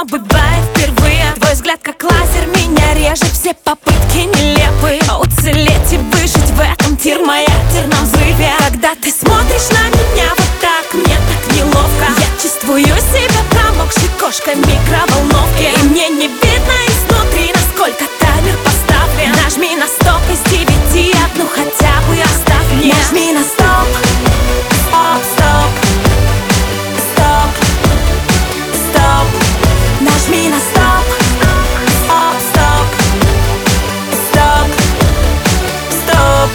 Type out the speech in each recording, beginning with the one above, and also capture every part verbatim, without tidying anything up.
бывает впервые. Твой взгляд как лазер меня режет, все попытки нелепы. Уцелеть и выжить в этом термоядерном взрыве. Когда ты смотришь на меня вот так, мне так неловко. Я чувствую себя промокшей кошкой в микроволновке. И мне не видно изнутри, насколько таймер поставлен. Нажми на стоп из девяти, одну хотя бы оставь мне. Нажми на стоп, стоп, стоп, стоп, стоп. Нажми на стоп, стоп, стоп, стоп, стоп.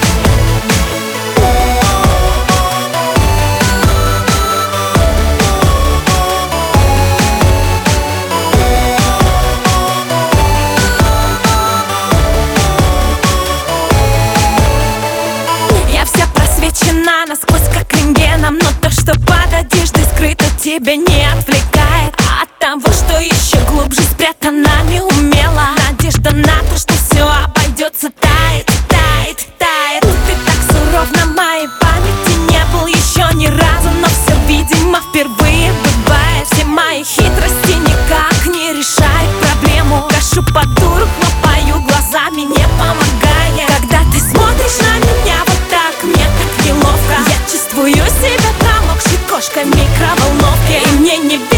Я вся просвечена насквозь как рентгеном, но то, что под одеждой скрыто, тебя не отвлекает от того, что еще глубже спрятано неумело. Надежда на то, что все обойдется, тает, тает, тает. Ты так суров, на моей памяти не был еще ни разу, но все, видимо, впервые бывает. Все мои хитрости никак не решают проблему. Гашу подурок, но пою глазами, не помогая. Когда ты смотришь на меня вот так, мне так неловко. Я чувствую себя промокшей кошкой в микроволновке. И мне не